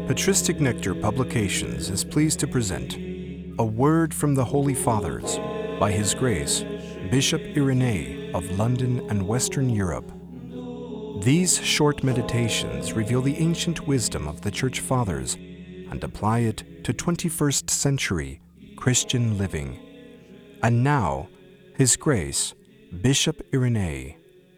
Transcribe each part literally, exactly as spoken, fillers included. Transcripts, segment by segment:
Patristic Nectar Publications is pleased to present A Word from the Holy Fathers by His Grace, Bishop Irenee of London and Western Europe. These short meditations reveal the ancient wisdom of the Church Fathers and apply it to twenty-first century Christian living. And now, His Grace, Bishop Irenee.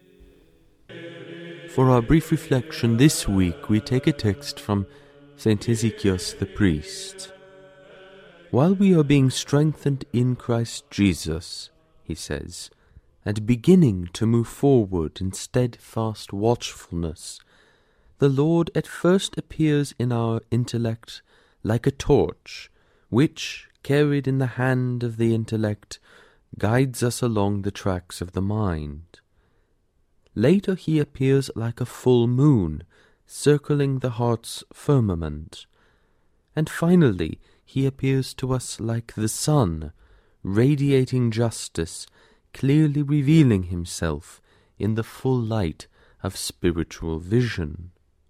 For our brief reflection this week, we take a text from Saint Hesychius the priest. While we are being strengthened in Christ Jesus, he says, and beginning to move forward in steadfast watchfulness, the Lord at first appears in our intellect like a torch, which, carried in the hand of the intellect, guides us along the tracks of the mind. Later he appears like a full moon, circling the heart's firmament. And finally he appears to us like the sun, radiating justice, clearly revealing himself in the full light of spiritual vision.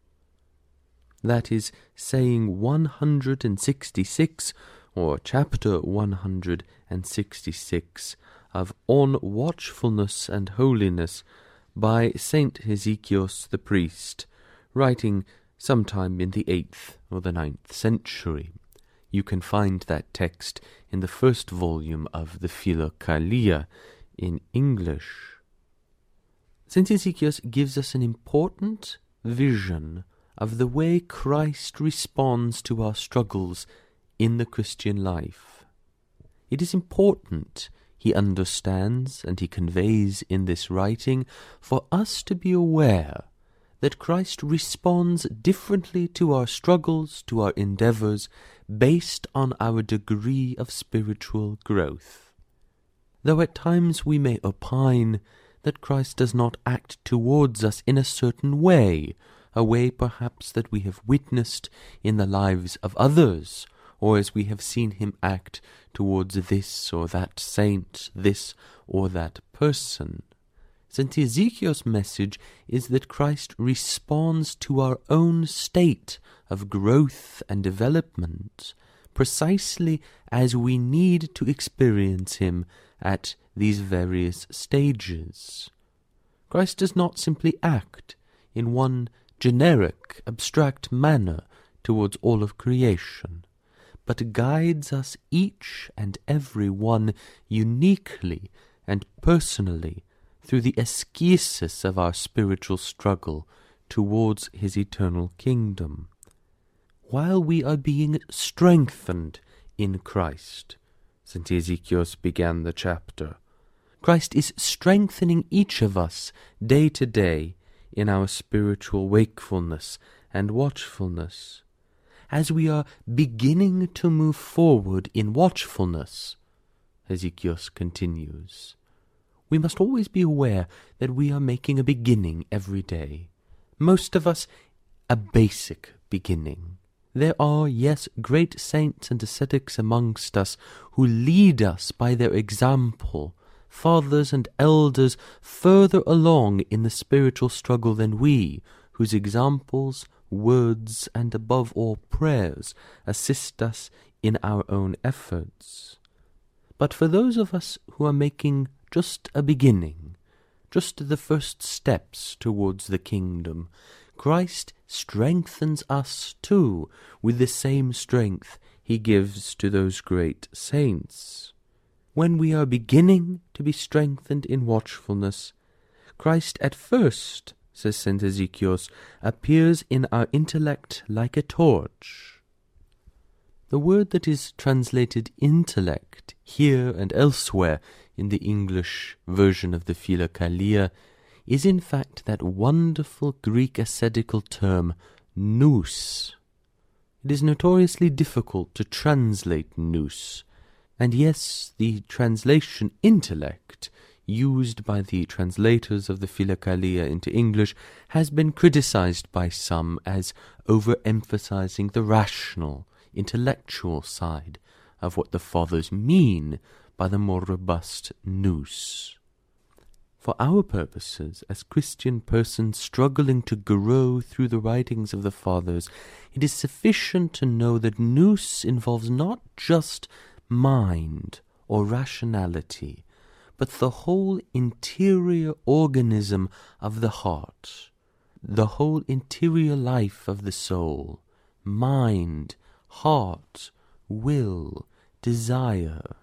That is saying one hundred sixty-six, or chapter one hundred sixty-six, of On Watchfulness and Holiness by Saint Hesychius the priest, writing sometime in the eighth or the ninth century. You can find that text in the first volume of the Philokalia in English. Saint Hesychius gives us an important vision of the way Christ responds to our struggles in the Christian life. It is important, he understands and he conveys in this writing, for us to be aware that Christ responds differently to our struggles, to our endeavours, based on our degree of spiritual growth. Though at times we may opine that Christ does not act towards us in a certain way, a way perhaps that we have witnessed in the lives of others, or as we have seen him act towards this or that saint, this or that person. Saint Hesychius' message is that Christ responds to our own state of growth and development, precisely as we need to experience him at these various stages. Christ does not simply act in one generic, abstract manner towards all of creation, but guides us each and every one uniquely and personally through the ascesis of our spiritual struggle towards his eternal kingdom. While we are being strengthened in Christ, Saint Hesychius began the chapter, Christ is strengthening each of us day to day in our spiritual wakefulness and watchfulness. As we are beginning to move forward in watchfulness, Hesychius continues, we must always be aware that we are making a beginning every day. Most of us, a basic beginning. There are, yes, great saints and ascetics amongst us who lead us by their example, fathers and elders further along in the spiritual struggle than we, whose examples, words, and above all prayers assist us in our own efforts. But for those of us who are making just a beginning, just the first steps towards the kingdom, Christ strengthens us too with the same strength he gives to those great saints. When we are beginning to be strengthened in watchfulness, Christ at first, says Saint Hesychius, appears in our intellect like a torch. The word that is translated intellect here and elsewhere in the English version of the Philokalia is in fact that wonderful Greek ascetical term nous. It is notoriously difficult to translate nous, and yes, the translation intellect used by the translators of the Philokalia into English has been criticized by some as overemphasizing the rational, intellectual side of what the Fathers mean by the more robust nous. For our purposes, as Christian persons struggling to grow through the writings of the Fathers, it is sufficient to know that nous involves not just mind or rationality, but the whole interior organism of the heart, the whole interior life of the soul, mind, heart, will, desire.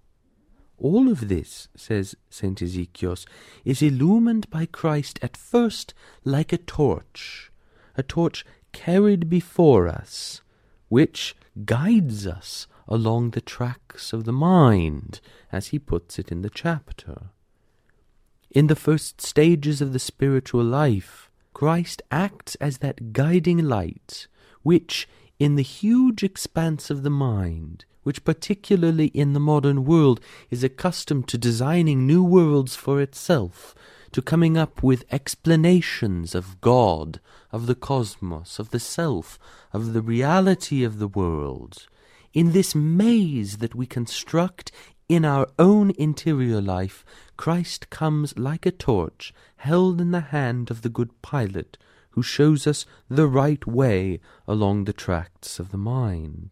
All of this, says Saint Ezechios, is illumined by Christ at first like a torch, a torch carried before us, which guides us along the tracks of the mind, as he puts it in the chapter. In the first stages of the spiritual life, Christ acts as that guiding light, which, in the huge expanse of the mind, which particularly in the modern world is accustomed to designing new worlds for itself, to coming up with explanations of God, of the cosmos, of the self, of the reality of the world. In this maze that we construct in our own interior life, Christ comes like a torch held in the hand of the good pilot, who shows us the right way along the tracts of the mind.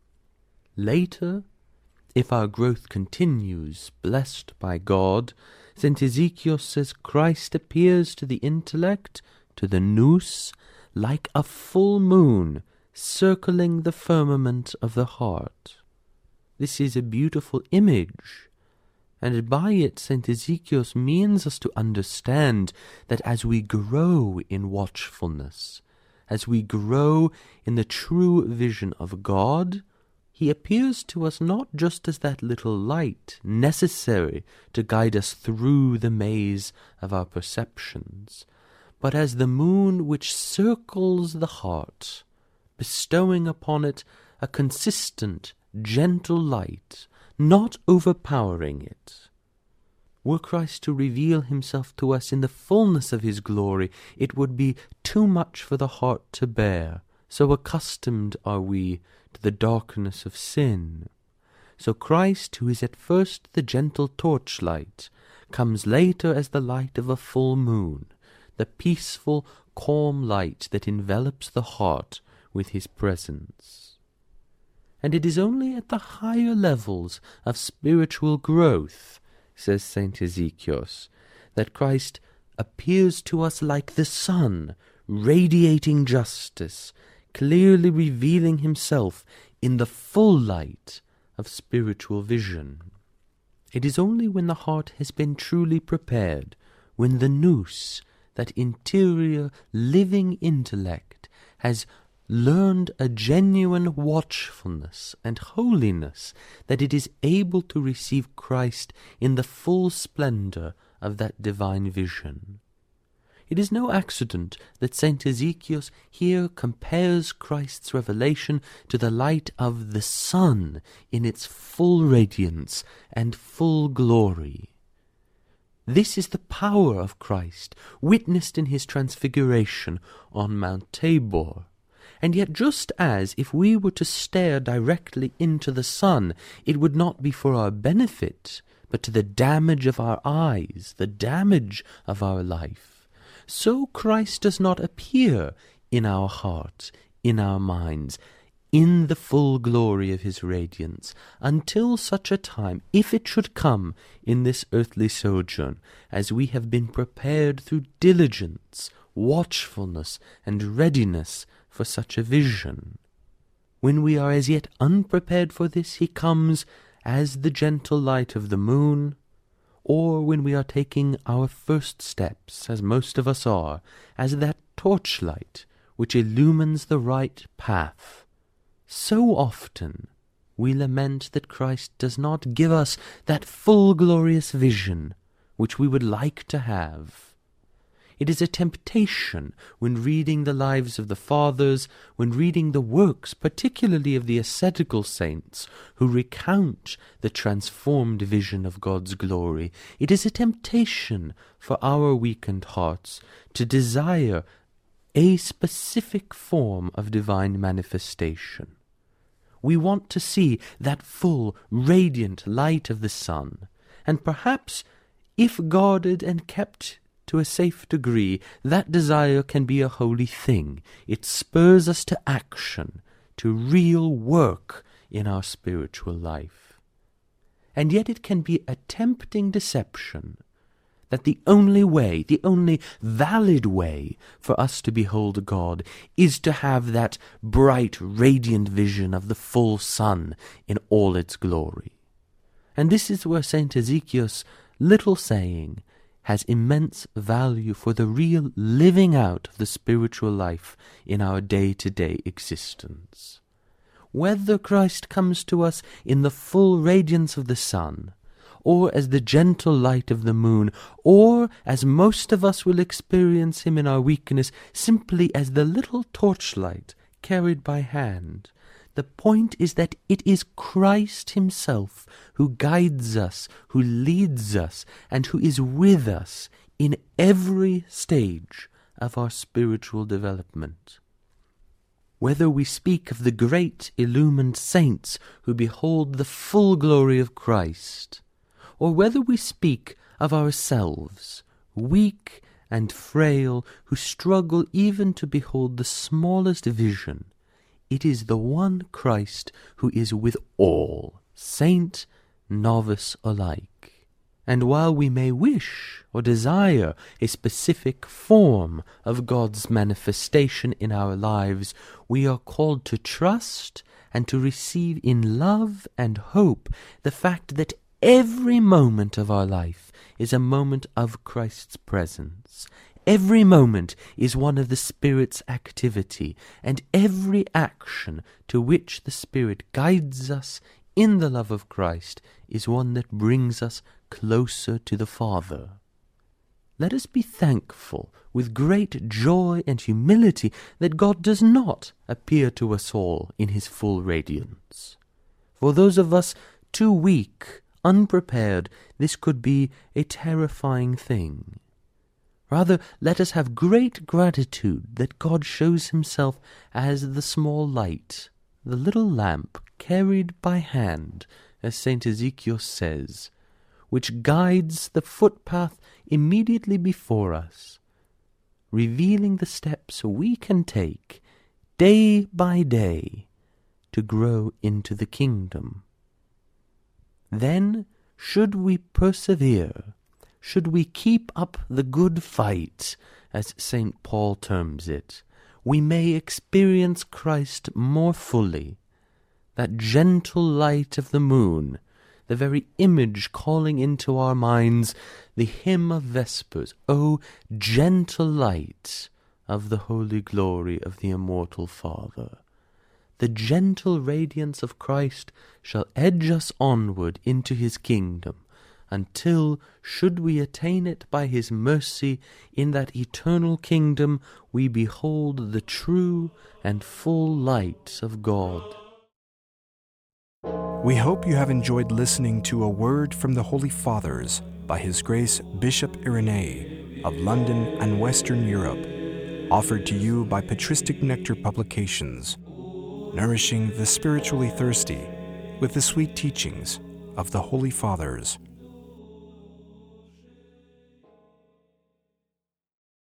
Later, if our growth continues, blessed by God, Saint Ezechios says Christ appears to the intellect, to the nous, like a full moon circling the firmament of the heart. This is a beautiful image, and by it Saint Ezechios means us to understand that as we grow in watchfulness, as we grow in the true vision of God, he appears to us not just as that little light necessary to guide us through the maze of our perceptions, but as the moon which circles the heart, bestowing upon it a consistent, gentle light, not overpowering it. Were Christ to reveal himself to us in the fullness of his glory, it would be too much for the heart to bear, so accustomed are we to the darkness of sin. So Christ, who is at first the gentle torchlight, comes later as the light of a full moon, the peaceful, calm light that envelops the heart with his presence. And it is only at the higher levels of spiritual growth, says Saint Ezechios, that Christ appears to us like the sun, radiating justice, clearly revealing himself in the full light of spiritual vision. It is only when the heart has been truly prepared, when the nous, that interior living intellect, has learned a genuine watchfulness and holiness, that it is able to receive Christ in the full splendor of that divine vision. It is no accident that Saint Ezechios here compares Christ's revelation to the light of the sun in its full radiance and full glory. This is the power of Christ, witnessed in his transfiguration on Mount Tabor. And yet just as if we were to stare directly into the sun, it would not be for our benefit, but to the damage of our eyes, the damage of our life, so Christ does not appear in our hearts, in our minds, in the full glory of his radiance, until such a time, if it should come in this earthly sojourn, as we have been prepared through diligence, watchfulness, and readiness for such a vision. When we are as yet unprepared for this, he comes as the gentle light of the moon, or when we are taking our first steps, as most of us are, as that torchlight which illumines the right path. So often we lament that Christ does not give us that full glorious vision which we would like to have. It is a temptation when reading the lives of the Fathers, when reading the works, particularly of the ascetical saints, who recount the transformed vision of God's glory. It is a temptation for our weakened hearts to desire a specific form of divine manifestation. We want to see that full, radiant light of the sun, and perhaps if guarded and kept to a safe degree, that desire can be a holy thing. It spurs us to action, to real work in our spiritual life. And yet it can be a tempting deception that the only way, the only valid way for us to behold God is to have that bright, radiant vision of the full sun in all its glory. And this is where Saint Ezekiel's little saying has immense value for the real living out of the spiritual life in our day-to-day existence. Whether Christ comes to us in the full radiance of the sun, or as the gentle light of the moon, or, as most of us will experience him in our weakness, simply as the little torchlight carried by hand, the point is that it is Christ himself who guides us, who leads us, and who is with us in every stage of our spiritual development. Whether we speak of the great illumined saints who behold the full glory of Christ, or whether we speak of ourselves, weak and frail, who struggle even to behold the smallest vision, it is the one Christ who is with all, saint, novice alike. And while we may wish or desire a specific form of God's manifestation in our lives, we are called to trust and to receive in love and hope the fact that every moment of our life is a moment of Christ's presence. Every moment is one of the Spirit's activity, and every action to which the Spirit guides us in the love of Christ is one that brings us closer to the Father. Let us be thankful with great joy and humility that God does not appear to us all in his full radiance. For those of us too weak, unprepared, this could be a terrifying thing. Rather, let us have great gratitude that God shows himself as the small light, the little lamp carried by hand, as Saint Ezekiel says, which guides the footpath immediately before us, revealing the steps we can take day by day to grow into the kingdom. Then, should we persevere, should we keep up the good fight, as Saint Paul terms it, we may experience Christ more fully, that gentle light of the moon, the very image calling into our minds the hymn of Vespers, O gentle light of the holy glory of the immortal Father. The gentle radiance of Christ shall edge us onward into his kingdom, until, should we attain it by his mercy, in that eternal kingdom we behold the true and full light of God. We hope you have enjoyed listening to A Word from the Holy Fathers by His Grace Bishop Irenee of London and Western Europe, offered to you by Patristic Nectar Publications, nourishing the spiritually thirsty with the sweet teachings of the Holy Fathers.